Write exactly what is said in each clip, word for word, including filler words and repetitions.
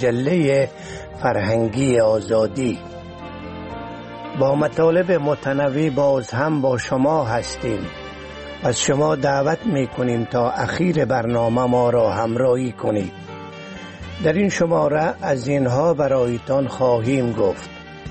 مجله فرهنگی آزادی. با مطالب متنوع باز هم با شما هستیم. از شما دعوت میکنیم تا اخیر برنامه ما را همراهی کنید. در این شماره از اینها برایتان خواهیم گفت: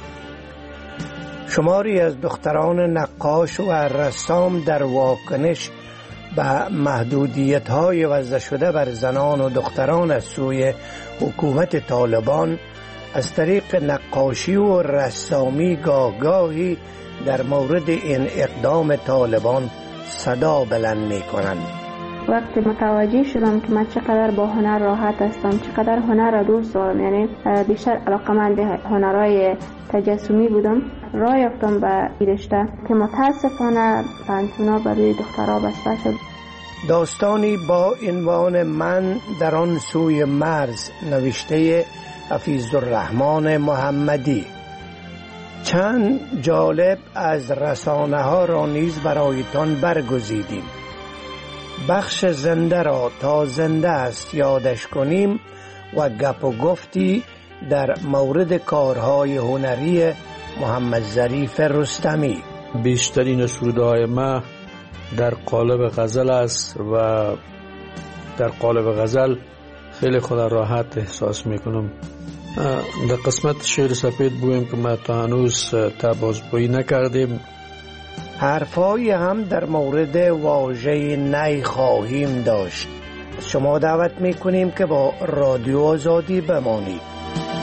شماری از دختران نقاش و رسام در واکنش به محدودیت‌های وضع شده بر زنان و دختران از سوی حکومت طالبان از طریق نقاشی و رسامی گاهگاهی در مورد این اقدام طالبان صدا بلند می‌کنند. وقتی متوجه شدم که من چقدر با هنر راحت هستم، چقدر هنر را دوست دارم، یعنی بیشتر علاقه‌مند هنرهای تجسمی بودم، راه یافتم به این رشته که متاسفانه پانتونا برای دخترها بسته شد. داستانی با عنوان من در آن سوی مرز، نوشته حفیظ الرحمن محمدی. چند جالب از رسانه ها را نیز برایتان برگزیدیم. بخش زنده را تا زنده است یادش کنیم و گپ و گفتی در مورد کارهای هنری محمد ظریف رستمی. بیشترین سروده‌های ما در قالب غزل است و در قالب غزل خیلی خود راحت احساس میکنم. در قسمت شعر سفید بویم که ما تا هنوز تبازگویی نکردیم. حرفایی هم در مورد واژه نی خواهیم داشت. شما دعوت میکنیم که با رادیو آزادی بمانید.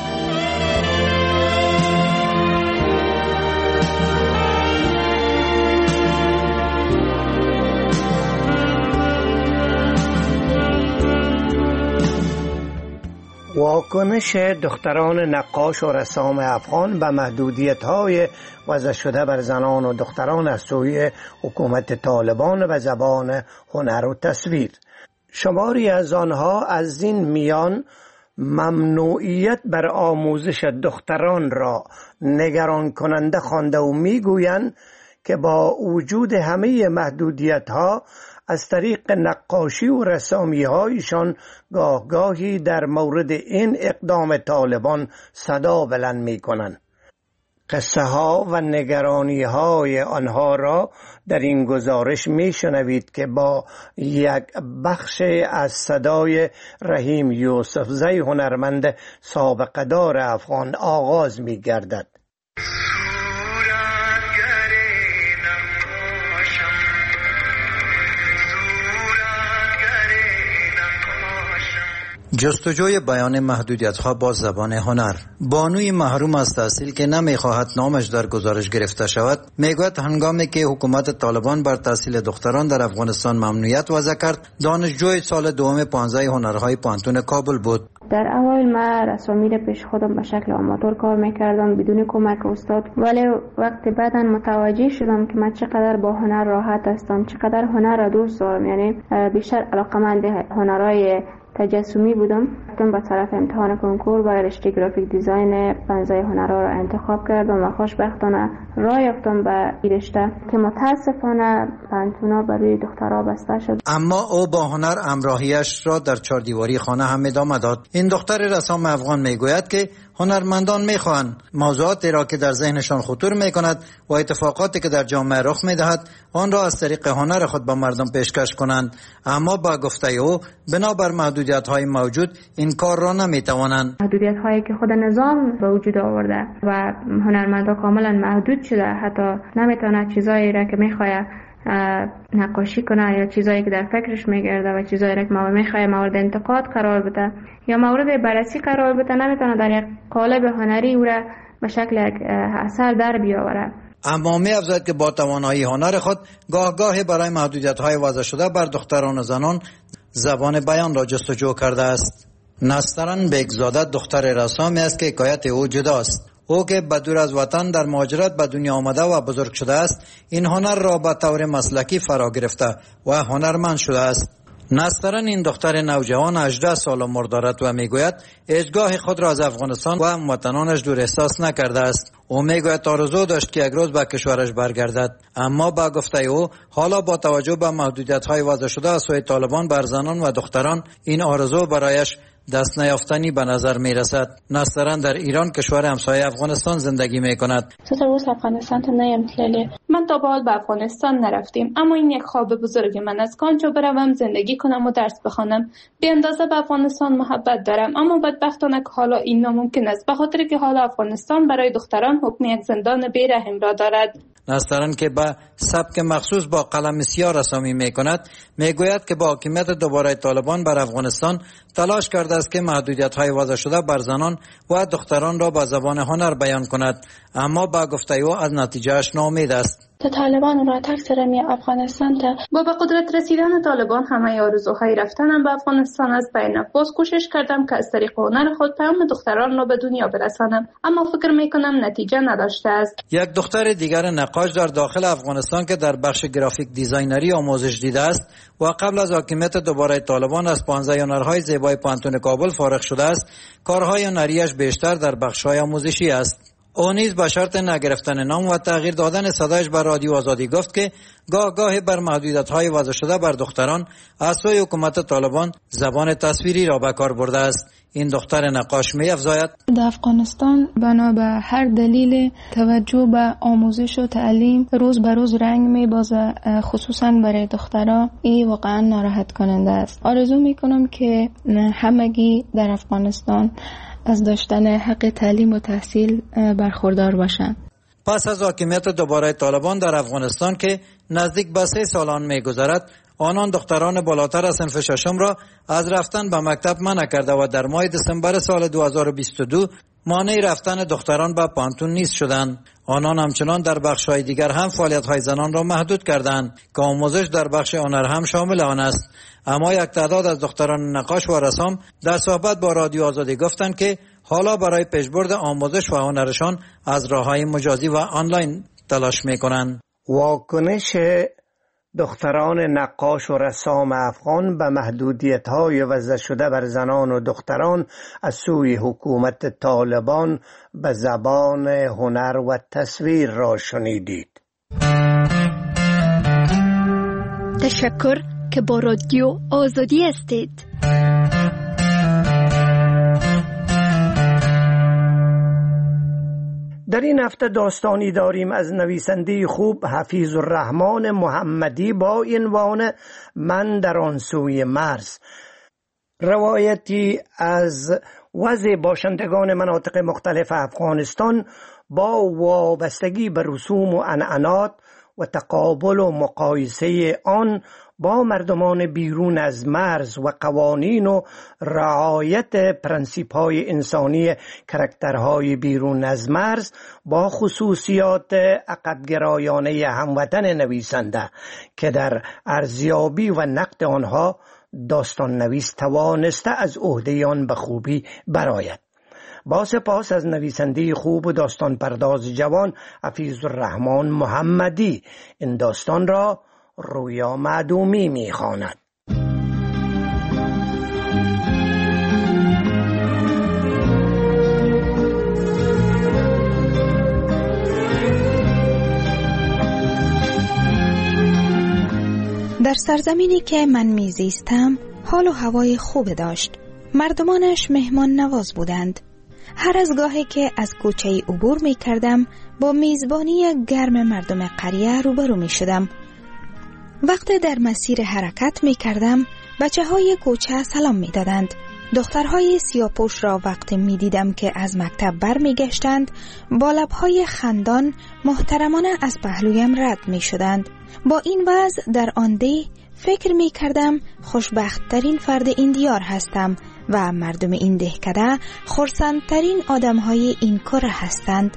واکنش دختران نقاش و رسام افغان به محدودیت‌های وضع شده بر زنان و دختران از سوی حکومت طالبان و زبان هنر و تصویر. شماری از آنها از این میان ممنوعیت بر آموزش دختران را نگران کننده خوانده و میگویند که با وجود همه محدودیت‌ها از طریق نقاشی و رسامی هایشان گاه گاهی در مورد این اقدام طالبان صدا بلند می کنند. قصه ها و نگرانی های آنها را در این گزارش می شنوید که با یک بخش از صدای رحیم یوسفزی هنرمند سابقه دار افغان آغاز می گردد. جستجوی بیان محدودیت‌ها با زبان هنر. بانوی محروم از تحصیل که نمی‌خواهد نامش در گزارش گرفته شود، میگوید هنگامی که حکومت طالبان بر تحصیل دختران در افغانستان ممنوعیت وضع کرد، دانشجوی سال دوم پانزده هنرهای پانتون کابل بود. در اول من رسامی را پیش خودم به شکل آماتور کار میکردم بدون کمک استاد، ولی وقتی بعداً متوجه شدم که من چقدر با هنر راحت هستم، چقدر هنر را دوست دارم، یعنی بیشتر علاقه‌مند هنرهای تجسمی بودم، رفتم به طرف امتحان کنکور برای رشته گرافیک دیزاین پانزده هنرها را انتخاب کردم و خوشبختانه راه یافتم به این رشته که متاسفانه پانتونا برای دخترها بسته شد. اما او با هنر همراهیش را در چهاردیواری خانه هم ادامه داد. این دختر رسام افغان میگوید که هنرمندان میخواهند موضوعاتی را که در ذهنشان خطور میکند و اتفاقاتی که در جامعه رخ میدهد آن را از طریق هنر خود به مردم پیشکش کنند، اما با گفته او بنابر محدودیت‌های موجود این کار را نمیتوانند. محدودیت‌هایی که خود نظام به وجود آورده و هنرمندان کاملا محدود شده، حتی نمیتونه چیزایی را که میخواد نقاشی کنه یا چیزایی که در فکرش میگرده و چیزایی را که ما میخواد مورد انتقاد قرار بده یا مورد بررسی قرار بده، نمیتونه در یک قالب هنری او را به شکل اثر در بیاوره. اما می افزاید که با توانایی هنر خود گاه گاهی برای محدودیت‌های وضع شده بر دختران و زنان زبان بیان را جستجو کرده است. نسترن بیگزاده دختر رسامی است که حکایت او جداست. او که بدور از وطن در مهاجرت به دنیا آمده و بزرگ شده است، این هنر را به طور مسلکی فرا گرفته و هنرمند شده است. نسترن این دختر نوجوان هجده سال عمر دارد و میگوید هیچگاه خود را از افغانستان و هموطنانش دور احساس نکرده است. او میگوید آرزو داشت که یک روز به کشورش برگردد، اما با گفته او حالا با توجه به محدودیت‌های وضع شده از سوی طالبان بر زنان و دختران این آرزو برایش دست نیافتنی به نظر می رسد. نسترن در ایران کشور همسایه افغانستان زندگی می کند. من تا به حال به افغانستان نرفتیم، اما این یک خواب بزرگ من است که آنجا بروم زندگی کنم و درس بخوانم. به اندازه به افغانستان محبت دارم، اما بدبختانه که حالا این ناممکن است، به خاطر که حالا افغانستان برای دختران حکم یک زندان بی‌رحم را دارد. نسترن که به سبک مخصوص با قلم سیاه رسامی می کند می گوید که با حاکمیت دوباره طالبان بر افغانستان تلاش کرده است که محدودیت های وضع شده بر زنان و دختران را با زبان هنر بیان کند، اما با گفته او از نتیجهش ناامید است. طالبان را تکثر می افغانستان تا با به قدرت رسیدن طالبان همه آرزوهای رفتنم به افغانستان از بین. باز کوشش کردم که از طریق هنر خود پیام دختران را به دنیا برسانم، اما فکر می کنم نتیجه نداشته است. یک دختر دیگر نقاش در داخل افغانستان که در بخش گرافیک دیزاینری آموزش دیده است و قبل از حاکمیت دوباره طالبان از پانزده هنرهای زیبای پانتون کابل فارغ شده است، کارهای هنریش بیشتر در بخش‌های آموزشی است. او نیز به شرط نگرفتن نام و تغییر دادن صدایش بر رادیو آزادی گفت که گاه گاهی بر محدودیت‌های وضع شده بر دختران از سوی حکومت طالبان زبان تصویری را به کار برده است. این دختر نقاش می افزاید: در افغانستان بنا به هر دلیل توجه به آموزش و تعلیم روز به روز رنگ می بازه، خصوصا برای دخترها. این واقعا ناراحت کننده است. آرزو می کنم که همگی در افغانستان از داشتن حق تعلیم و تحصیل برخوردار باشند. پس از حاکمیت دوباره طالبان در افغانستان که نزدیک به سه سالان می گذرد، آنان دختران بالاتر از صنف ششم را از رفتن به مکتب منع کرده و در ماه دسامبر سال دو هزار و بیست و دو مانع رفتن دختران به پانتون نیز شدند. آنان همچنان در بخش‌های دیگر هم فعالیت‌های زنان را محدود کردند که آموزش در بخش هنر هم شامل آن است. اما یک تعداد از دختران نقاش و رسام در صحبت با رادیو آزادی گفتند که حالا برای پیشبرد آموزش و هنرشان از راه‌های مجازی و آنلاین تلاش می‌کنند. واکنش دختران نقاش و رسام افغان به محدودیت‌های وضع شده بر زنان و دختران از سوی حکومت طالبان به زبان هنر و تصویر را شنیدید. تشکر که با رادیو آزادی هستید. در این هفته داستانی داریم از نویسنده خوب حفیظ الرحمن محمدی با عنوان من در آن سوی مرز. روایتی از وضع باشندگان مناطق مختلف افغانستان با وابستگی به رسوم و عنعنات و تقابل و مقایسه آن با مردمان بیرون از مرز و قوانین و رعایت پرنسیپ‌های انسانی کرکترهای بیرون از مرز با خصوصیات عقب‌گرایانه هموطن نویسنده که در ارزیابی و نقد آنها داستان نویس توانسته از عهده آن به خوبی برآید. با سپاس از نویسنده خوب و داستان پرداز جوان حفیظ الرحمن محمدی، این داستان را رویا معدومی می‌خواند. در سرزمینی که من میزیستم حال و هوای خوب داشت. مردمانش مهمان نواز بودند. هر از گاهی که از کوچه عبور می کردم با میزبانی گرم مردم قریه روبرو می شدم. وقتی در مسیر حرکت می کردم بچه های کوچه سلام می دادند. دخترهای سیاپوش را وقتی می دیدم که از مکتب بر می گشتند با لبهای خندان محترمانه از پهلویم رد می شدند. با این وضع در آن ده فکر می کردم خوشبخت ترین فرد این دیار هستم و مردم این دهکده خرسندترین آدم های این کره هستند.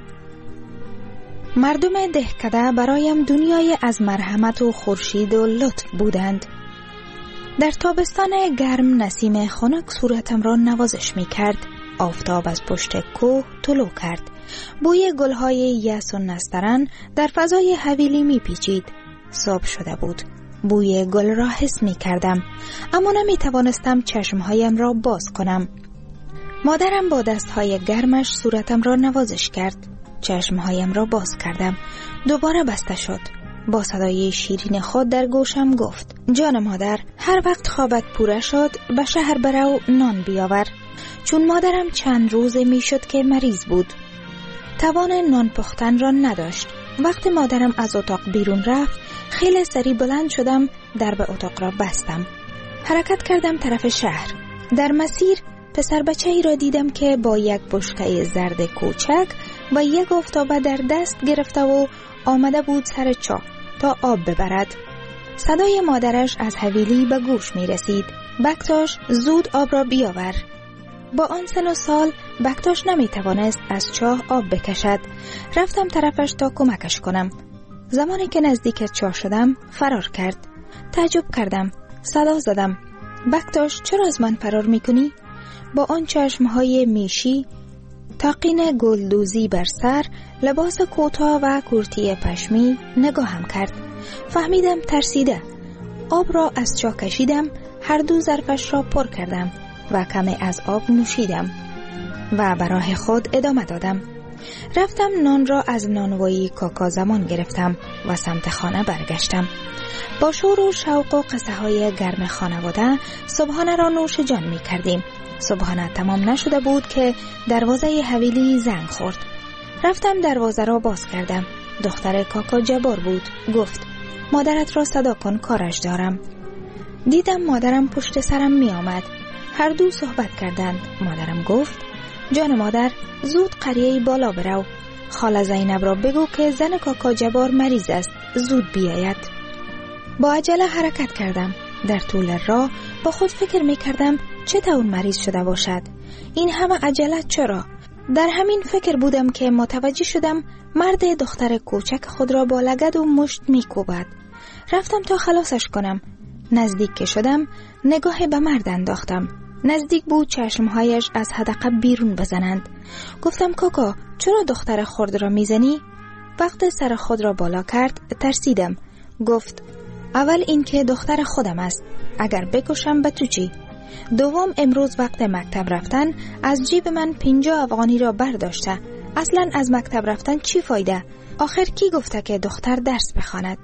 مردم دهکده برایم دنیای از مرحمت و خورشید و لطف بودند. در تابستان گرم نسیم خنک صورتم را نوازش می کرد. آفتاب از پشت کوه طلوع کرد. بوی گلهای یاس و نسترن در فضای حویلی می پیچید. صبح شده بود. بوی گل را حس می کردم، اما نمی توانستم چشمهایم را باز کنم. مادرم با دستهای گرمش صورتم را نوازش کرد. چشمهایم را باز کردم. دوباره بسته شد. با صدای شیرین خود در گوشم گفت: جان مادر، هر وقت خوابت پوره شد به شهر برو نان بیاور. چون مادرم چند روز می شد که مریض بود، توان نان پختن را نداشت. وقتی مادرم از اتاق بیرون رفت، خیلی سری بلند شدم، در به اتاق را بستم. حرکت کردم طرف شهر. در مسیر پسر بچه ای را دیدم که با یک بشقه زرد کوچک و یک آفتابه در دست گرفته و آمده بود سر چاه تا آب ببرد. صدای مادرش از حویلی به گوش می رسید: بکتاش، زود آب را بیاور. با آن سن و سال بکتاش نمی توانست از چاه آب بکشد. رفتم طرفش تا کمکش کنم. زمانی که نزدیک چاه شدم فرار کرد. تعجب کردم. صدا زدم: بکتاش، چرا از من فرار می کنی؟ با آن چشمهای میشی، تاقین گلدوزی بر سر، لباس کوتاه و کرتی پشمی نگاهم کرد. فهمیدم ترسیده. آب را از چاه کشیدم، هر دو ظرفش را پر کردم و کمی از آب نوشیدم و به راه خود ادامه دادم. رفتم نان را از نانوایی کاکا زمان گرفتم و سمت خانه برگشتم. با شور و شوق و قصه های گرم خانواده صبحانه را نوش جان می کردیم. صبحانه تمام نشده بود که دروازه حویلی زنگ خورد. رفتم دروازه را باز کردم. دختر کاکا جبار بود. گفت: مادرت را صدا کن، کارش دارم. دیدم مادرم پشت سرم می آمد. هر دو صحبت کردند. مادرم گفت: جان مادر، زود قریه بالا برو. خاله زینب را بگو که زن کاکا جبار مریض است، زود بیاید. با عجله حرکت کردم. در طول راه با خود فکر می کردم چطور مریض شده باشد. این همه عجله چرا؟ در همین فکر بودم که متوجه شدم مرد دختر کوچک خود را با لگد و مشت می کوبد. رفتم تا خلاصش کنم. نزدیک که شدم نگاه به مرد انداختم. نزدیک بود چشمهایش از حدقه بیرون بزنند. گفتم: کاکا، چرا دختر خود را میزنی؟ وقت سر خود را بالا کرد ترسیدم. گفت: اول این که دختر خودم است، اگر بکشم به تو چی؟ دوم، امروز وقت مکتب رفتن از جیب من پنجاه افغانی را برداشته. اصلا از مکتب رفتن چی فایده؟ آخر کی گفته که دختر درس بخواند؟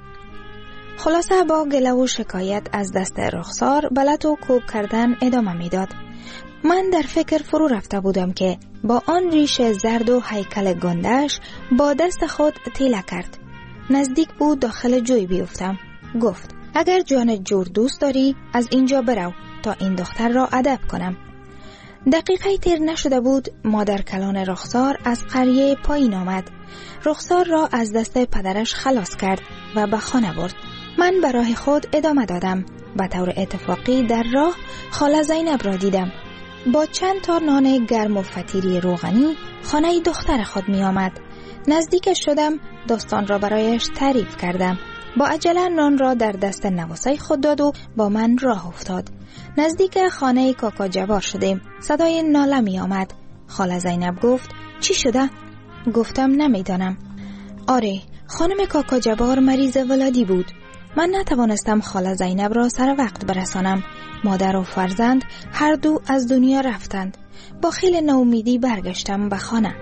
خلاصه با گله و شکایت از دست رخسار بلت و کوب کردن ادامه میداد. من در فکر فرو رفته بودم که با آن ریش زرد و هیکل گندش با دست خود تیله کرد. نزدیک بود داخل جوی بیفتم. گفت: اگر جان جور دوست داری از اینجا برو تا این دختر را ادب کنم. دقیقه تیر نشده بود مادر کلان رخسار از قریه پایین آمد. رخسار را از دست پدرش خلاص کرد و به خانه برد. من به راه خود ادامه دادم. به طور اتفاقی در راه خاله زینب را دیدم. با چند تا نان گرم و فطیری روغنی خانه دختر خود می آمد. نزدیکش شدم، داستان را برایش تعریف کردم. با عجله نان را در دست نواسای خود داد و با من راه افتاد. نزدیک خانه کاکا جبار شدیم. صدای ناله می آمد. خاله زینب گفت: چی شده؟ گفتم: نمیدانم. آره، خانم کاکا جبار مریض ولادی بود. من نتوانستم خاله زینب را سر وقت برسانم. مادر و فرزند هر دو از دنیا رفتند. با خیلی ناامیدی برگشتم به خانه.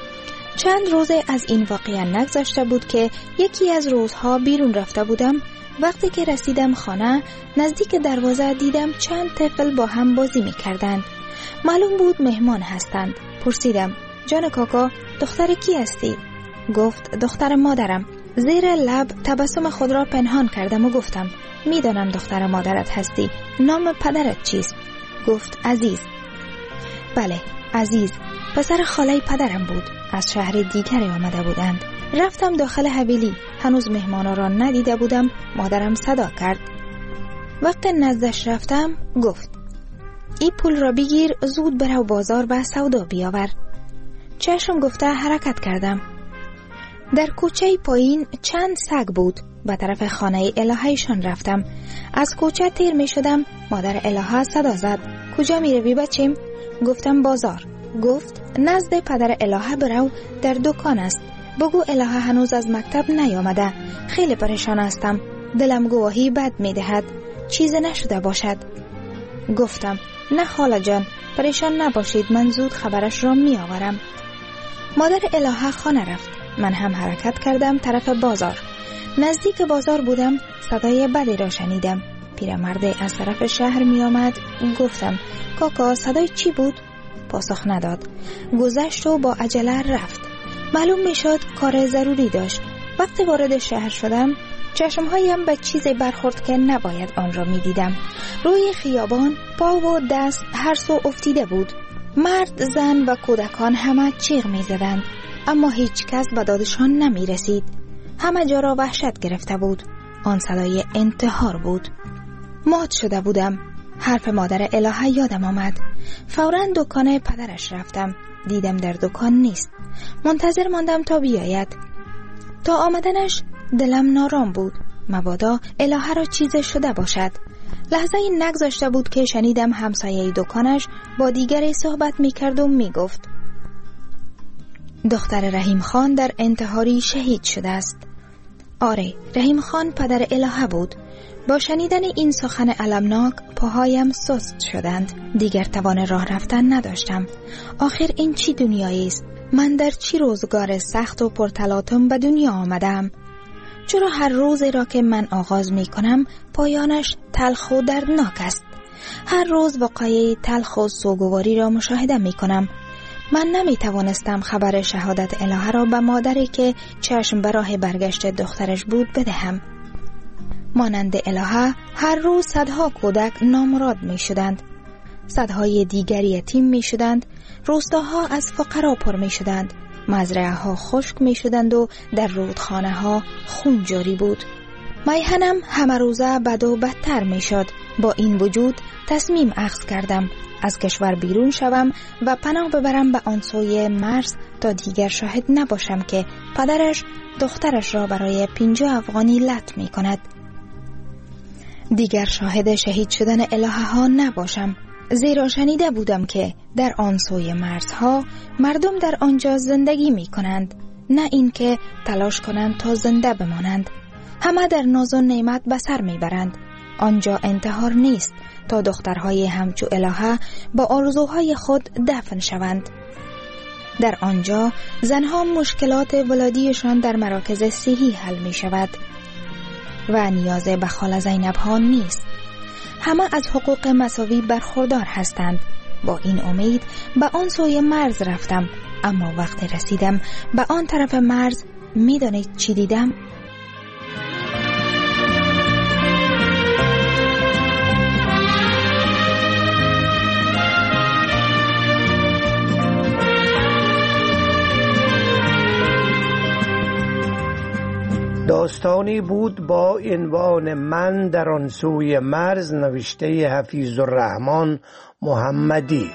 چند روز از این واقعه نگذشته بود که یکی از روزها بیرون رفته بودم. وقتی که رسیدم خانه، نزدیک دروازه دیدم چند طفل با هم بازی می کردند. معلوم بود مهمان هستند. پرسیدم: جان کاکا، دختر کی هستی؟ گفت: دختر مادرم. زیر لب تبسم خود را پنهان کردم و گفتم: میدانم دختر مادرت هستی. نام پدرت چیست؟ گفت: عزیز. بله، عزیز پسر خاله پدرم بود. از شهر دیگری آمده بودند. رفتم داخل حویلی. هنوز مهمانا را ندیده بودم. مادرم صدا کرد. وقت نزدش رفتم گفت: این پول را بگیر، زود برو بازار و سودا بیاور. چشم گفته حرکت کردم. در کوچه پایین چند سگ بود. به طرف خانه الههشان رفتم. از کوچه تیر می شدم. مادر الهه صدا زد: کجا می روی بچیم؟ گفتم: بازار. گفت: نزد پدر الهه برو، در دکان است. بگو الهه هنوز از مکتب نیامده. خیلی پریشان هستم. دلم گواهی بد می دهد. چیز نشده باشد. گفتم: نه خاله جان، پریشان نباشید، من زود خبرش را می آورم. مادر الهه خانه رفت. من هم حرکت کردم طرف بازار. نزدیک بازار بودم، صدای بدی را شنیدم. پیرمرد از طرف شهر می آمد. گفتم کاکا صدای چی بود؟ پاسخ نداد. گذشت و با عجله رفت. معلوم می شد کار ضروری داشت. وقتی وارد شهر شدم چشمهایم به چیزی برخورد که نباید آن را می دیدم. روی خیابان پا و دست هر سو افتیده بود. مرد، زن و کودکان همه چیغ می زدند، اما هیچ کس به دادشان نمی رسید. همه جا را وحشت گرفته بود. آن صدای انتحار بود. مات شده بودم. حرف مادر الهه یادم آمد. فوراً دکان پدرش رفتم. دیدم در دکان نیست. منتظر ماندم تا بیاید. تا آمدنش دلم نارام بود. مبادا الهه را چیز شده باشد. لحظه این نگذاشته بود که شنیدم همسایه دکانش با دیگری صحبت می کرد و می گفت دختر رحیم خان در انتحاری شهید شده است. آره، رحیم خان پدر الهه بود. با شنیدن این سخن المناک پاهایم سست شدند. دیگر توان راه رفتن نداشتم. آخر این چی دنیایی است؟ من در چی روزگار سخت و پرتلاطم به دنیا آمدم؟ چرا هر روزی را که من آغاز می کنم پایانش تلخ و دردناک است؟ هر روز وقایع تلخ و سوگواری را مشاهده می کنم. من نمی توانستم خبر شهادت الهه را به مادری که چشم به راه برگشت دخترش بود بدهم. مانند الهه هر روز صدها کودک نامراد می شدند. صدهای دیگر یتیم می شدند. روستاها از فقرا پر می شدند. مزرعه ها خشک می شدند و در رودخانه ها خون جاری بود. میهنم همه روزه بد و بدتر می شد. با این وجود تصمیم اخذ کردم از کشور بیرون شوم و پناه ببرم به آن سوی مرز تا دیگر شاهد نباشم که پدرش دخترش را برای پنجاه افغانی لط می کند. دیگر شاهد شهید شدن الهه ها نباشم، زیرا شنیده بودم که در آن سوی مرزها مردم در آنجا زندگی می کنند، نه اینکه تلاش کنند تا زنده بمانند. همه در ناز و نعمت به سر می برند. آنجا انتحار نیست تا دخترهای همچو الهه با آرزوهای خود دفن شوند. در آنجا زنها مشکلات ولادیشان در مراکز صحی حل می شود و نیاز به خاله زینب ها نیست. همه از حقوق مساوی برخوردار هستند. با این امید به آن سوی مرز رفتم، اما وقتی رسیدم به آن طرف مرز می دانید چی دیدم؟ داستانی بود با عنوان من در آن سوی مرز، نوشته حفیظ الرحمن محمدی.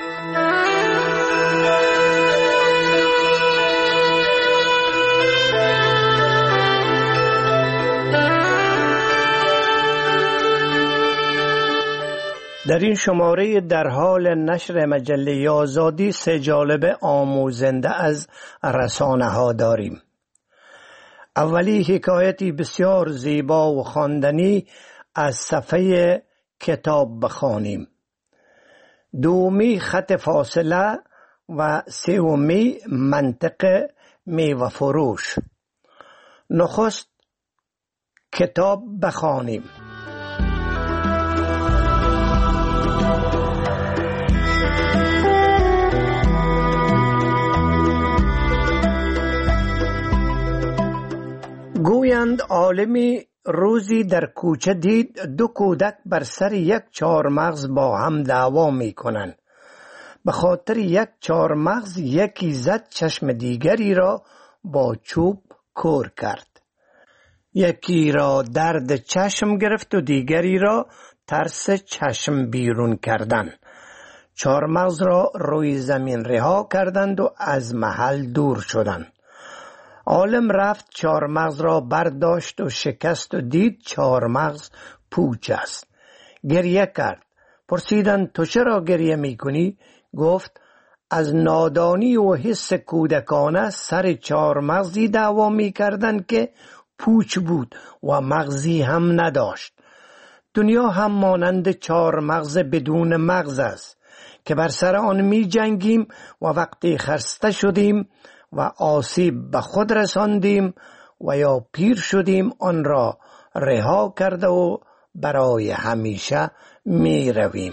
در این شماره در حال نشر مجله آزادی سه جالب آموزنده از رسانه ها داریم. اولی حکایتی بسیار زیبا و خواندنی از صفحه کتاب بخوانیم. دومی خط فاصله و سومی منطق میوه فروش. نخست کتاب بخوانیم. گویند عالمی روزی در کوچه دید دو کودک بر سر یک چهارمغز با هم دعوا می کنند. به خاطر یک چهارمغز یکی زد چشم دیگری را با چوب کور کرد. یکی را درد چشم گرفت و دیگری را ترس چشم بیرون کردن. چهارمغز را روی زمین رها کردند و از محل دور شدند. عالم رفت چهارمغز را برداشت و شکست و دید چهارمغز پوچ است. گریه کرد. پرسیدند تو چرا گریه می کنی؟ گفت از نادانی و حس کودکانه سر چهارمغزی دعوا می کردند که پوچ بود و مغزی هم نداشت. دنیا هم مانند چهارمغز بدون مغز است که بر سر آن می جنگیم و وقتی خسته شدیم و آسیب به خود رساندیم و یا پیر شدیم آن را رها کرده و برای همیشه می رویم.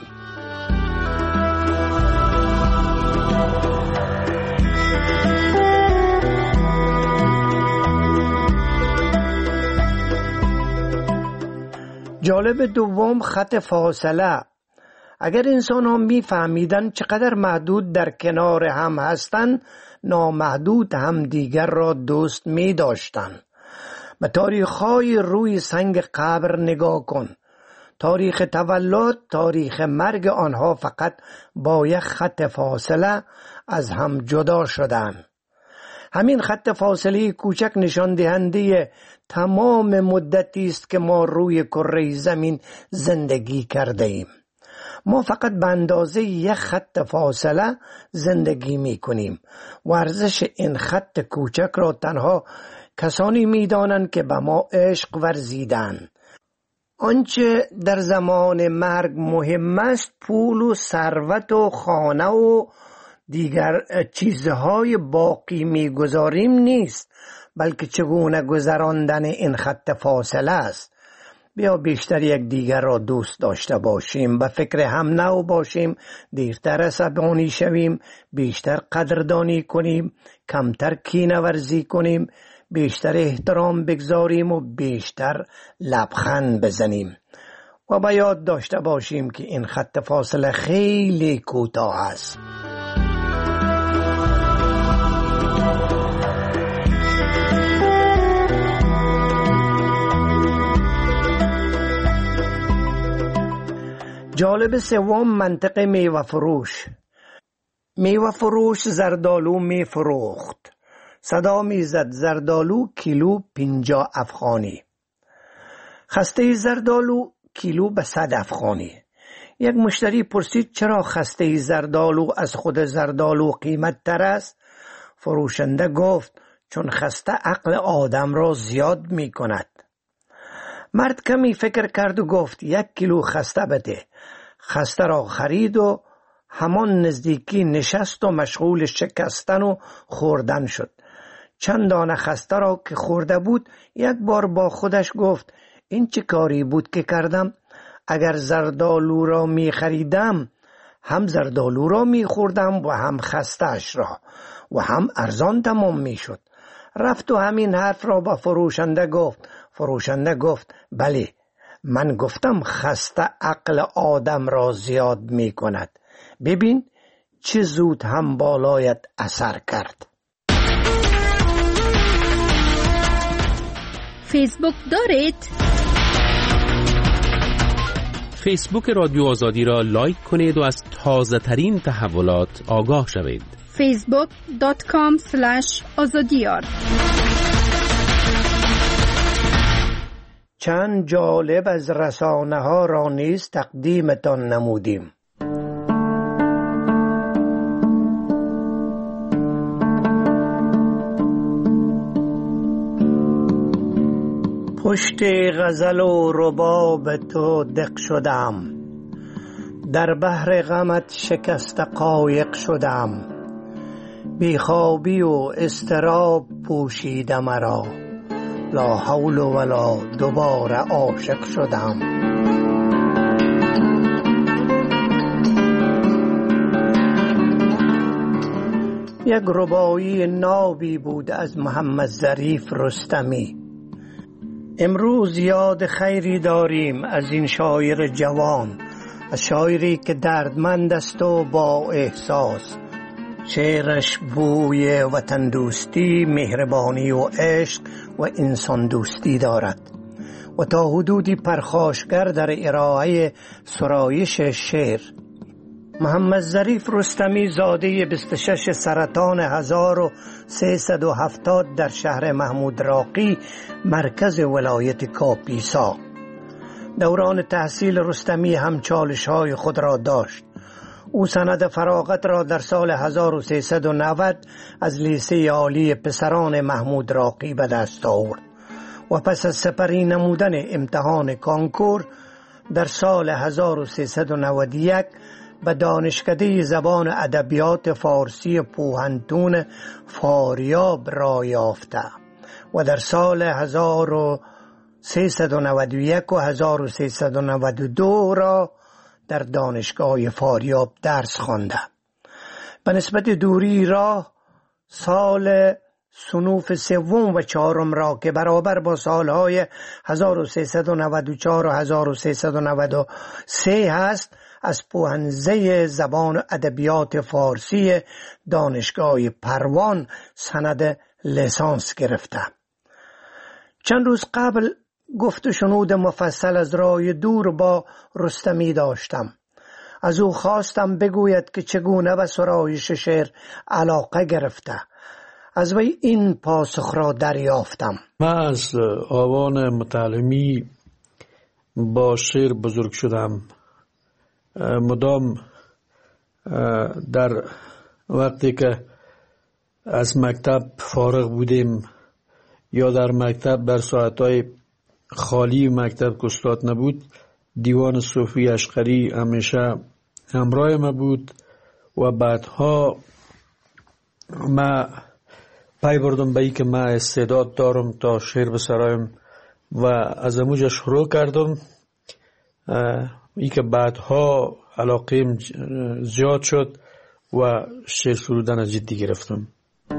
جالب دوم، خط فاصله. اگر انسان ها می فهمیدن چقدر محدود در کنار هم هستند، نامحدود هم دیگر را دوست می داشتن. به تاریخ های روی سنگ قبر نگاه کن. تاریخ تولد، تاریخ مرگ آنها فقط با یک خط فاصله از هم جدا شدند. همین خط فاصله کوچک نشان دهنده تمام مدتی است که ما روی کره زمین زندگی کرده ایم. ما فقط به اندازه یک خط فاصله زندگی می کنیم و ارزش این خط کوچک را تنها کسانی می دانند که به ما عشق ورزیدند. آنچه در زمان مرگ مهم است پول و ثروت و خانه و دیگر چیزهای باقی می گذاریم نیست، بلکه چگونه گذراندن این خط فاصله است. بیا بیشتر یک دیگر را دوست داشته باشیم، به فکر هم نو باشیم، دیرتر عصبانی شویم، بیشتر قدردانی کنیم، کمتر کینه ورزی کنیم، بیشتر احترام بگذاریم و بیشتر لبخند بزنیم. و با یاد داشته باشیم که این خط فاصله خیلی کوتاه است. جالب سوم، منطقه میوه فروش. میوه فروش زردالو می فروخت. صدا می زد زردالو کیلو پنجاه افغانی. خسته زردالو کیلو به صد افغانی. یک مشتری پرسید چرا خسته زردالو از خود زردالو قیمت تر است؟ فروشنده گفت چون خسته عقل آدم را زیاد می کند. مرد کمی فکر کرد و گفت یک کیلو خسته بده. خسته را خرید و همان نزدیکی نشست و مشغول شکستن و خوردن شد. چند دانه خسته را که خورده بود یک بار با خودش گفت این چه کاری بود که کردم؟ اگر زردالو را می خریدم هم زردالو را می خوردم و هم خسته‌اش را و هم ارزان تمام می شد. رفت و همین حرف را با فروشنده گفت. فروشنده گفت بله، من گفتم خسته عقل آدم را زیاد می کند. ببین چه زود هم بالایت اثر کرد. فیسبوک دارید؟ فیسبوک رادیو آزادی را لایک کنید و از تازه ترین تحولات آگاه شوید. فیسبوک دات کام اسلش آزادیار. چند جالب از رسانه ها را نیز تقدیمتان نمودیم. پشت غزل و رباب تو دق شدم، در بحر غمت شکست قایق شدم. بیخوابی و اضطراب پوشیده مرا، لا حول ولا دوباره عاشق شدم. یک ربایی نابی بود از محمد ظریف رستمی. امروز یاد خیری داریم از این شاعر جوان، از شاعری که دردمند است و با احساس. شعرش بوی وطن دوستی، مهربانی و عشق و انسان دوستی دارد و تا حدودی پرخاشگر در ارائه سرایش شعر. محمد ظریف رستمی زاده بیست و شش سرطان هزار و سیصد و هفتاد در شهر محمود راقی مرکز ولایت کاپیسا. دوران تحصیل رستمی هم چالش‌های خود را داشت. او سند فراغت را در سال هزار و سیصد و نود از لیسه عالی پسران محمود راقی به دست آورد و پس از سپری نمودن امتحان کانکور در سال هزار و سیصد و نود و یک به دانشکده زبان ادبیات فارسی پوهنتون فاریاب را یافته. و در سال هزار و سیصد و نود و یک و هزار و سیصد و نود و دو را در دانشگاه فاریاب درس خوانده. به نسبت دوری راه سال صنوف سوم و چهارم را که برابر با سالهای هزار و سیصد و نود و چهار و هزار و سیصد و نود و سه هست، از پوهنزه زبان و ادبیات فارسی دانشگاه پروان سند لیسانس گرفته. چند روز قبل گفت و شنود مفصل از راه دور با رستمی داشتم. از او خواستم بگوید که چگونه به سرایش شعر علاقه گرفته. از وی این پاسخ را دریافتم: من از آوان متعلمی با شعر بزرگ شدم. مدام در وقتی که از مکتب فارغ بودیم یا در مکتب بر ساعتهای خالی مکتب که استاد نبود، دیوان صوفی اشقری همیشه همراه ما بود و بعدها ما پای بردم به ای که من استعداد دارم تا شعر بسرایم و از اموجه شروع کردم. ای که بعدها علاقیم زیاد شد و شعر سرودن جدی گرفتم.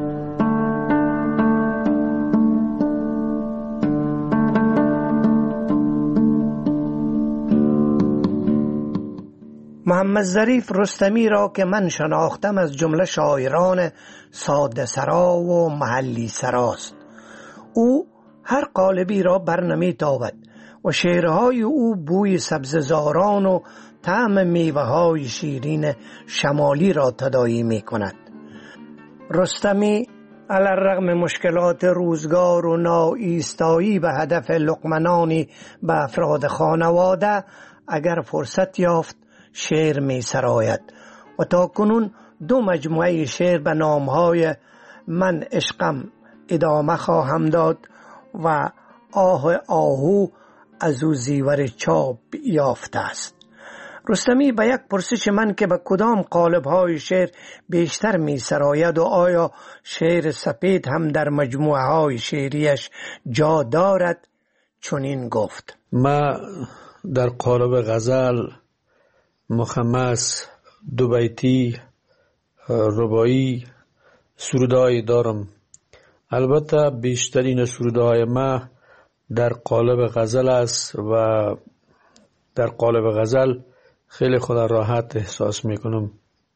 محمد ظریف رستمی را که من شناختم از جمله شاعران ساده سرا و محلی سراست. او هر قالبی را برنمی تابد و شعرهای او بوی سبززاران و طعم میوه های شیرین شمالی را تداعی می کند. رستمی علی‌الرغم مشکلات روزگار و ناایستایی به هدف لقمنانی به افراد خانواده اگر فرصت یافت شعر می سراید و تا کنون دو مجموعه شعر به نامهای من عشقم ادامه خواهم داد و آه آهو از او زیور چاپ یافته است. رستمی به یک پرسش من که به کدام قالب‌های شعر بیشتر می سراید و آیا شعر سپید هم در مجموعه های شعریش جا دارد چنین گفت: ما در قالب غزل، مخمس، دو بیتی، رباعی سروده‌ای دارم. البته بیشترین سروده‌های ما در قالب غزل است و در قالب غزل خیلی خود راحت احساس میکنم.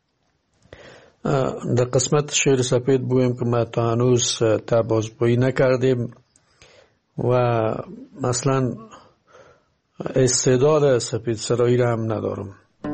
در قسمت شعر سپید بویم که ما تا هنوز تبازپایی نکردیم و مثلا استعداد سپید سرایی را هم ندارم.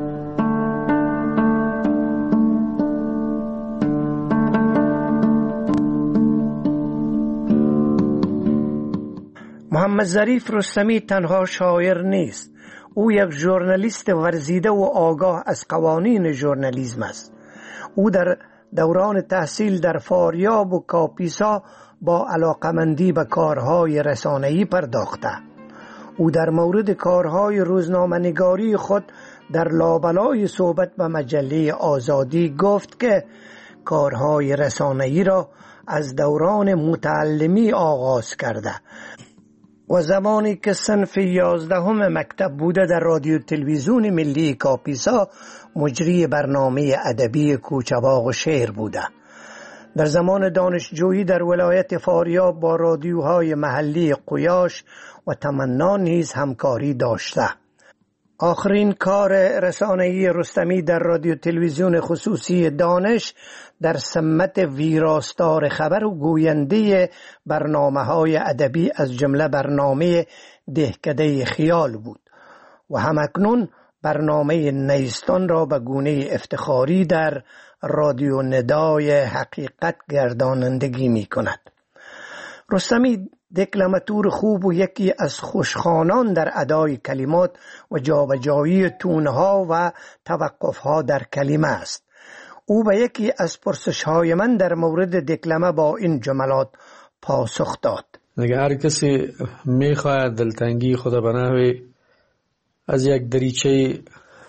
محمد ظریف رستمی تنها شاعر نیست، او یک ژورنالیست ورزیده و آگاه از قوانین ژورنالیسم است. او در دوران تحصیل در فاریاب و کاپیسا با علاقمندی به کارهای رسانه‌ای پرداخته. او در مورد کارهای روزنامه‌نگاری خود در لابلای صحبت به مجله آزادی گفت که کارهای رسانه‌ای را از دوران متعلمی آغاز کرده و زمانی که صنف یازدهم مکتب بوده در رادیو تلویزیون ملی کاپیسا مجری برنامه ادبی کوچه‌باغ و شعر بوده. در زمان دانشجویی در ولایت فاریاب با رادیوهای محلی قیاش و تمنا نیز همکاری داشته. آخرین کار رسانه‌ای رستمی در رادیو تلویزیون خصوصی دانش در سمت ویراستار خبر و گوینده برنامه‌های ادبی از جمله برنامه دهکده خیال بود و همکنون برنامه نیستان را به گونه افتخاری در رادیو ندای حقیقت گردانندگی می کند. رستمی دکلماتور خوب و یکی از خوشخوانان در ادای کلمات و جابجایی تونها و توقفها در کلمه است. او به یکی از پرسش‌های من در مورد دکلمه با این جملات پاسخ داد: اگر هر کسی میخواهد دلتنگی خود به نحوی از یک دریچه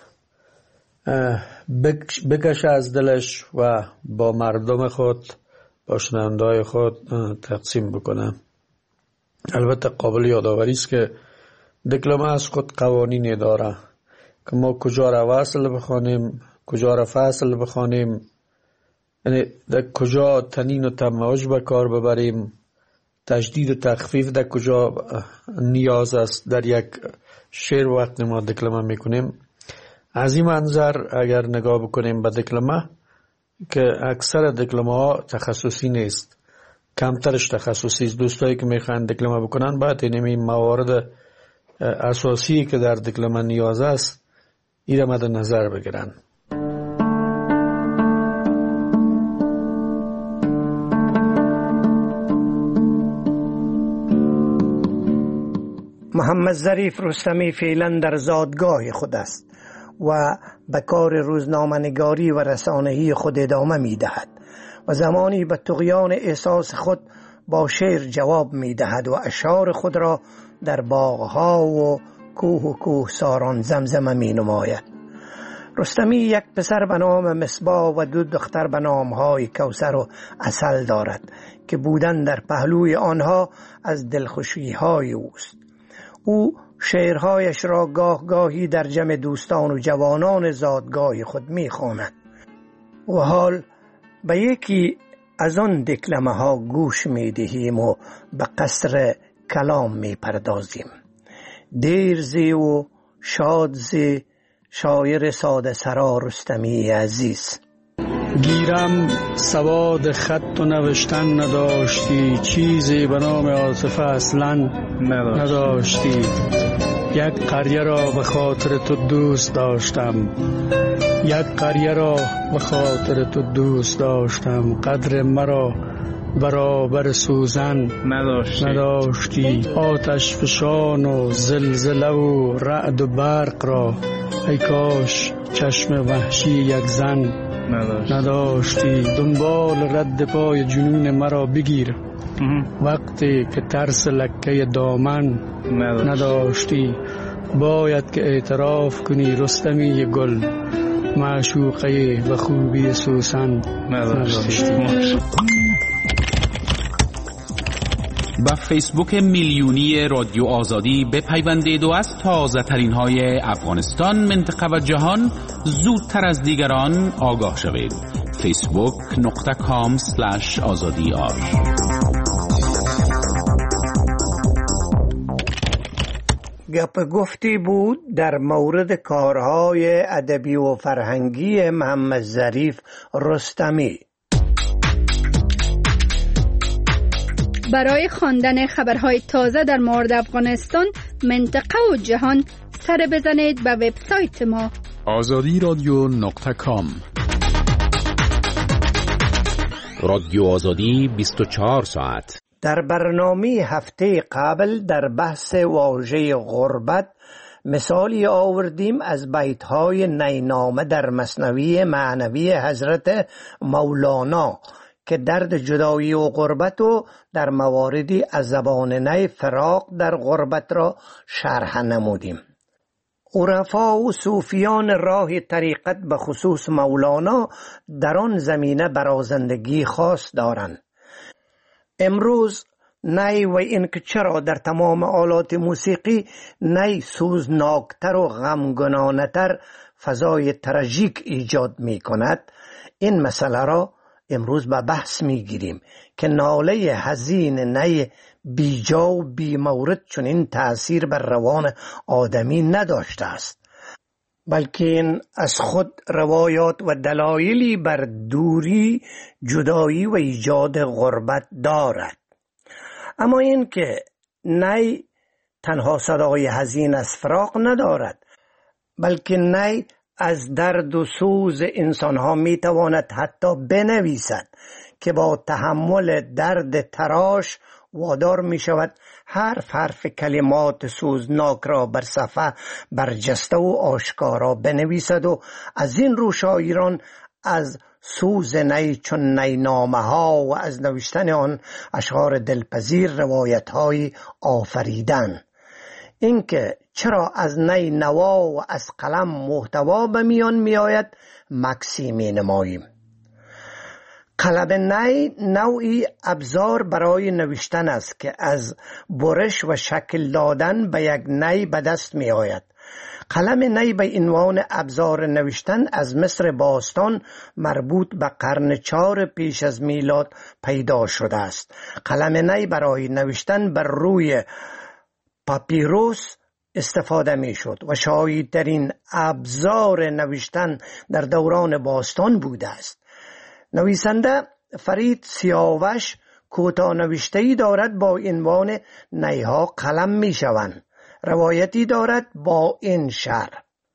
بکشه از دلش و با مردم خود با شنونده‌های خود تقسیم بکنم. البته قابل یادآوری است که دیپلم از خود قوانینی داره که ما کجا را وصل بخوانیم، کجا را فصل بخوانیم، یعنی در کجا تنین و تموج به کار ببریم، تجدید و تخفیف در کجا نیاز است در یک شعر وقت ما دیپلم میکنیم. از این منظر اگر نگاه بکنیم به دیپلم که اکثر دیپلم ها تخصصی نیست، کمترش تخصصی است. دوستایی که میخوان دیپلم بکنن باید این موارد اساسی که در دیپلم نیاز است این مد نظر بگیرن. محمد ظریف رستمی فعلا در زادگاه خود است و به کار روزنامه‌نگاری و رسانه‌ای خود ادامه می‌دهد و زمانی به طغیان احساس خود با شعر جواب می‌دهد و اشعار خود را در باغ‌ها و کوه و کوهساران زمزمه می‌نماید. رستمی یک پسر به نام مصباح و دو دختر به نام‌های کوثر و عسل دارد که بودن در پهلوی آنها از دلخوشی‌های اوست. او شعرهایش را گاه گاهی در جمع دوستان و جوانان زادگاه خود می‌خواند و حال به یکی از آن دکلمه ها گوش می‌دهیم و به قصر کلام می‌پردازیم. دیر زی و شاد زی شاعر ساده سرا رستمی عزیز. گیرم سواد خط و نوشتن نداشتی، چیزی به نام عاطفه اصلا نداشتی. یک قریه را به خاطر تو دوست داشتم، یک قریه را به خاطر تو دوست داشتم. قدر مرا برابر سوزن نداشتی, نداشتی. آتش فشان و زلزله و رعد و برق را ای کاش چشم وحشی یک زن نداشتی, نداشتی. دنبال رد پای جنون مرا بگیر وقتی که ترس لکه دامن نداشتی. نداشتی. باید که اعتراف کنی رستمی گل، معشوقه و خوبی سوسن نداشتی, نداشتی. با فیسبوک میلیونی رادیو آزادی بپیوندید و از تازه ترین های افغانستان، منطقه و جهان زودتر از دیگران آگاه شوید. فیسبوک نقطه کام سلش آزادی آر. گپ گفتی بود در مورد کارهای ادبی و فرهنگی محمد ظریف رستمی. برای خواندن خبرهای تازه در مورد افغانستان، منطقه و جهان سر بزنید به وبسایت ما آزادی رادیو نقطه کام. رادیو آزادی بیست و چهار ساعت. در برنامه هفته قبل در بحث واژه غربت مثالی آوردیم از بیت‌های نینامه در مثنوی معنوی حضرت مولانا که درد جدایی و غربت و در مواردی از زبان نی فراق در غربت را شرح نمودیم. عرفا و صوفیان راه طریقت به خصوص مولانا در آن زمینه برازندگی خاص دارند. امروز نی و این که چرا در تمام آلات موسیقی نی سوزناکتر و غمگنانه‌تر فضای تراژیک ایجاد می کند، این مسئله را امروز به بحث می گیریم که ناله حزین نی بیجا و بی مورد چنین تأثیر بر روان آدمی نداشته است، بلکه این از خود روایات و دلایلی بر دوری، جدایی و ایجاد غربت دارد. اما این که نی تنها صدای حزین از فراق ندارد، بلکه نی از درد و سوز انسانها میتواند حتی بنویسد که با تحمل درد تراش وادار می شود حرف حرف کلمات سوزناک را بر صفحه برجسته و آشکارا بنویسد و از این رو شاعران از سوز نی چون نینامه ها و از نوشتن آن اشعار دلپذیر روایت های آفریدن. اینکه چرا از نی نوا و از قلم محتوا به میان می آید مکسی می نماییم. قلم نی نوعی ابزار برای نوشتن است که از برش و شکل دادن به یک نی به دست می آید. قلم نی به عنوان ابزار نوشتن از مصر باستان مربوط به قرن چهار پیش از میلاد پیدا شده است. قلم نی برای نوشتن بر روی پاپیروس استفاده می شد و شایع‌ترین ابزار نوشتن در دوران باستان بوده است. نویسنده فرید سیاوش کوتاه نوشته‌ای دارد با عنوان نیها قلم می شوند. روایتی دارد با این شرح: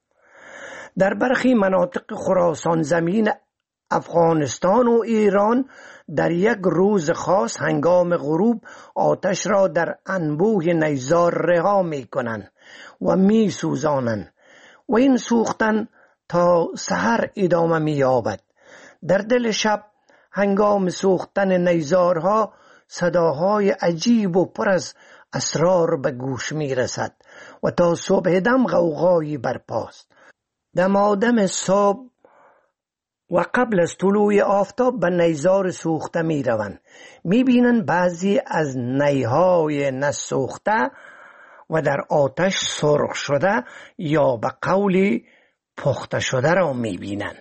در برخی مناطق خراسان زمین افغانستان و ایران در یک روز خاص هنگام غروب آتش را در انبوه نیزار رها می کنند و می سوزانند و این سوختن تا سحر ادامه می یابد. در دل شب هنگام سوختن نیزارها صداهای عجیب و پر از اسرار به گوش می رسد و تا صبح دم غوغایی برپاست. دمادم صبح و قبل از طلوع آفتاب به نیزار سوخته می روند. می بینند بعضی از نیهای نسوخته و در آتش سرخ شده یا به قولی پخته شده را می بینند.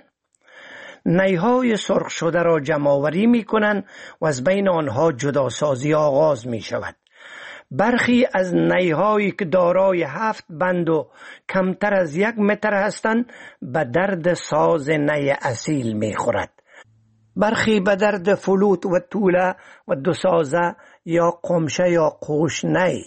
نیهای سرخ شده را جمع‌آوری می کنند و از بین آنها جداسازی آغاز می شود. برخی از نیهایی که دارای هفت بند و کمتر از یک متر هستند به درد ساز نی اصیل می خورد. برخی به درد فلوت و توله و دو سازه یا قمشه یا قوش نی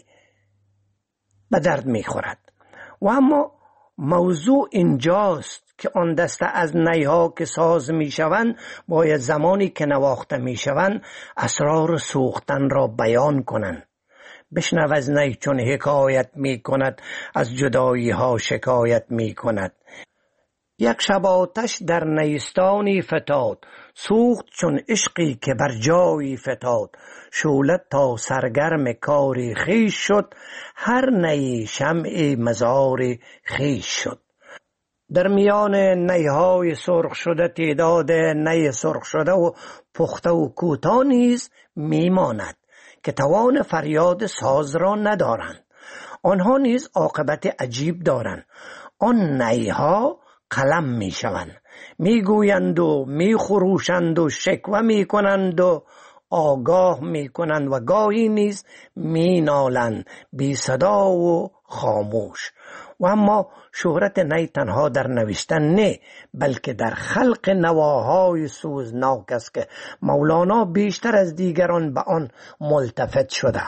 به درد می خورد. و اما موضوع اینجاست که آن دسته از نیها که ساز می شوند باید زمانی که نواخته می شوند اسرار سوختن را بیان کنند. بشنو از نی چون حکایت می کند، از جدایی ها شکایت می کند. یک شب آتش در نیستانی فتاد، سوخت چون عشقی که بر جایی فتاد. شعله تا سرگرم کاری خویش شد، هر نی شمع مزاری خویش شد. در میان نیهای سرخ شده تعداد نی سرخ شده و پخته و کوتاه نیز میماند که توان فریاد ساز را ندارند. آنها نیز عاقبت عجیب دارند. آن نیها قلم می شوند، می گویند و می خروشند و شکوه می کنند و آگاه می کنند و گاهی نیز می نالند بی صدا و خاموش. و اما شهرت نی تنها در نوشتن نه، بلکه در خلق نواهای سوزناک است که مولانا بیشتر از دیگران به آن ملتفت شده.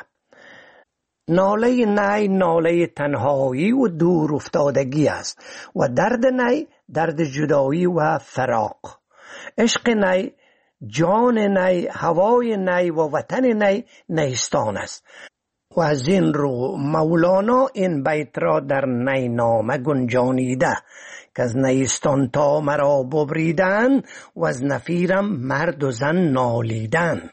ناله نی ناله تنهایی و دور افتادگی است و درد نی درد جدایی و فراق. عشق نی، جان نی، هوای نی و وطن نی نیستان است. و از این رو مولانا این بیت را در نی نامه گنجانیده که از نیستان تا مرا ببریدن و از نفیرم مرد و زن نالیدن.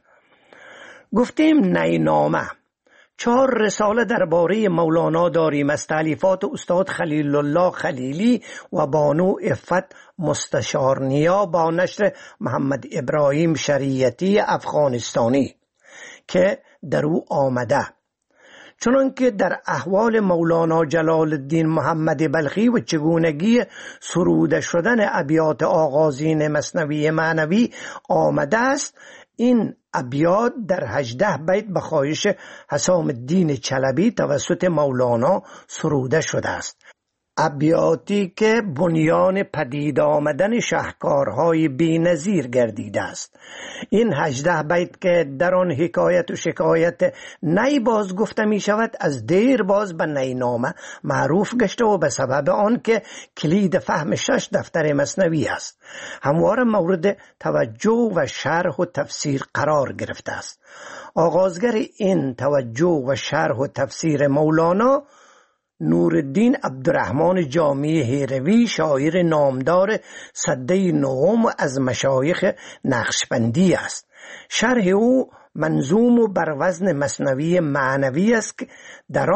گفتیم نی نامه. چهار رساله درباره مولانا داریم از تالیفات استاد خلیل الله خلیلی و بانو عفت مستشارنیا با نشر محمد ابراهیم شریعتی افغانستانی که در او آمده. چنانکه در احوال مولانا جلال الدین محمد بلخی و چگونگی سروده شدن ابیات آغازین مثنوی معنوی آمده است، این ابیات در هجده بیت به خواهش حسام الدین چلبی توسط مولانا سروده شده است. ابیاتی که بنیان پدید آمدن شهکارهای بی‌نظیر گردیده است. این هجده بیت که در آن حکایت و شکایت نی باز گفته می شود از دیر باز به نی نامه معروف گشته و به سبب آن که کلید فهم شش دفتر مثنوی است همواره مورد توجه و شرح و تفسیر قرار گرفته است. آغازگر این توجه و شرح و تفسیر مولانا نورالدین عبدالرحمن جامی هیروی، شاعر نامدار سده نهم از مشایخ نقشبندی است. شرح او منظوم و بر وزن مثنوی معنوی است که در آن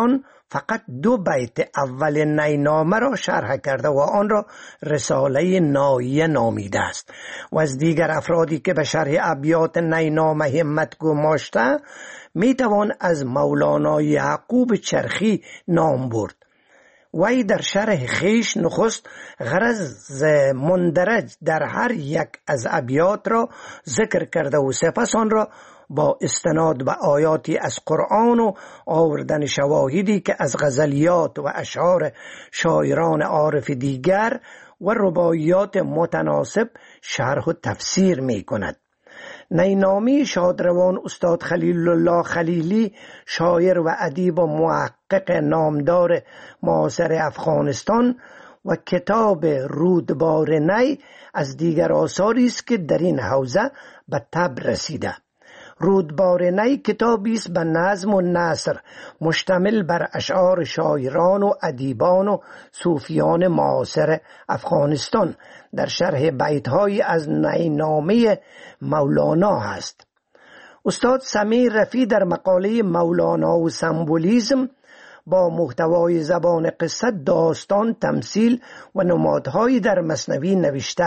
فقط دو بیت اول نینامه را شرح کرده و آن را رساله ناییه نامیده است و از دیگر افرادی که به شرح ابیات نینامه همت گماشته می توان از مولانا یعقوب چرخی نام برد. وی در شرح خیش نخست غرض مندرج در هر یک از ابیات را ذکر کرده و سپس آن را با استناد به آیاتی از قرآن و آوردن شواهدی که از غزلیات و اشعار شاعران عارف دیگر و رباعیات متناسب شرح و تفسیر می کند. نینامی شادروان استاد خلیل الله خلیلی، شاعر و ادیب و محقق نامدار معاصر افغانستان، و کتاب رودبار نی از دیگر آثاری است که در این حوزه به طبع رسیده. رودبار نی کتابی است به نظم و نثر مشتمل بر اشعار شاعران و ادیبان و صوفیان معاصر افغانستان در شرح بیت‌هایی از نینامه مولانا است. استاد سمیر رفیع در مقاله مولانا و سمبولیسم با محتوای زبان قصه، داستان، تمثیل و نمادهایی در مثنوی نوشته.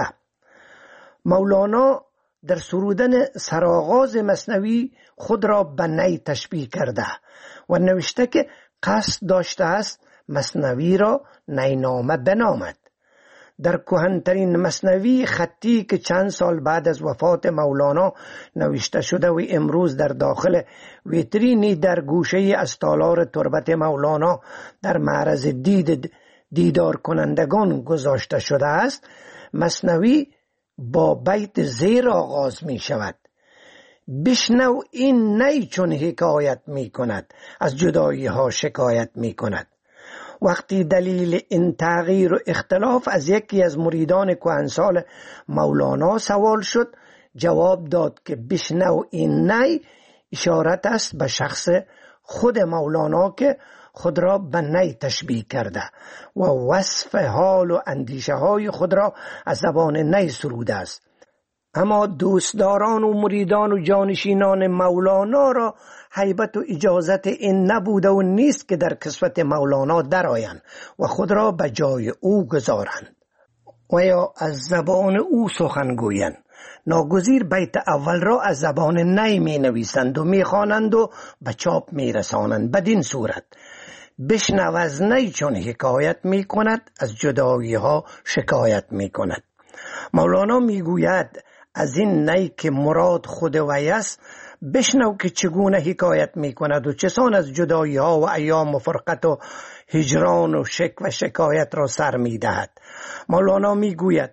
مولانا در سرودن سرآغاز مثنوی خود را به نی تشبیه کرده و نوشته که قصد داشته است مثنوی را نینامه بنامد. در کهن‌ترین مثنوی خطی که چند سال بعد از وفات مولانا نوشته شده و امروز در داخل ویترینی در گوشه از تالار تربت مولانا در معرض دید دیدار کنندگان گذاشته شده است، مثنوی با بیت زیر آغاز می شود: بشنو این نی چون حکایت می کند، از جدایی ها شکایت می کند. وقتی دلیل این تغییر و اختلاف از یکی از مریدان کهنسال مولانا سوال شد، جواب داد که بشنو این نی اشارت است به شخص خود مولانا که خود را به نی تشبیه کرده و وصف حال و اندیشه های خود را از زبان نی سروده است. اما دوستداران و مریدان و جانشینان مولانا را هیبت و اجازت این نبوده و نیست که در کسوت مولانا درآیند و خود را به جای او گذارند و یا از زبان او سخن گویند. ناگزیر بیت اول را از زبان نی می نویسند و می خوانند و به چاپ می رسانند. بدین صورت بشنو از نی چون حکایت می کند، از جدایی ها شکایت می کند. مولانا می گوید از این نی که مراد خود وی است بشنو که چگونه حکایت می کند و چسان از جدایی ها و ایام و فرقت و هجران و شک و شکایت را سر می دهد. مولانا می گوید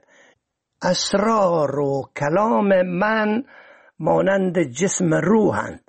اسرار و کلام من مانند جسم روحند،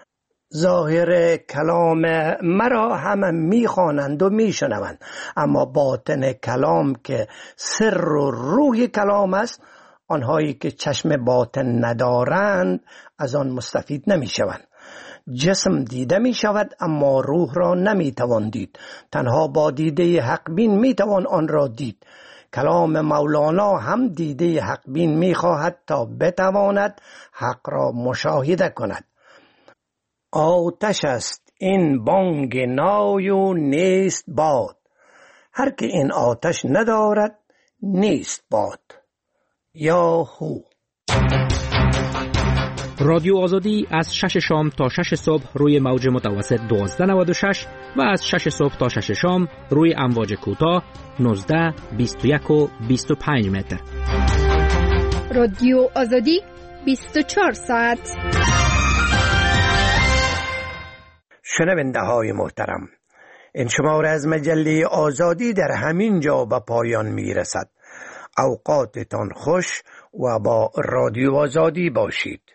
ظاهر کلام مرا همه میخوانند و میشنوند، اما باطن کلام که سر و روح کلام است، آنهایی که چشم باطن ندارند از آن مستفید نمیشوند. جسم دیده می شود اما روح را نمی توان دید، تنها با دیده حق بین می توان آن را دید. کلام مولانا هم دیده حق بین می خواهد تا بتواند حق را مشاهده کند. آتش است این بانگ نای و نیست باد، هر که این آتش ندارد نیست باد. یا هو. رادیو آزادی از شش شام تا شش صبح روی موج متوسط دوازده نود و شش و از شش صبح تا شش شام روی امواج کوتاه نوزده، بیست و یک و بیست و پنج متر. رادیو آزادی بیست و چهار ساعت. شنونده های محترم، این شماره از مجله آزادی در همین جا به پایان می رسد. اوقاتتان خوش و با رادیو آزادی باشید.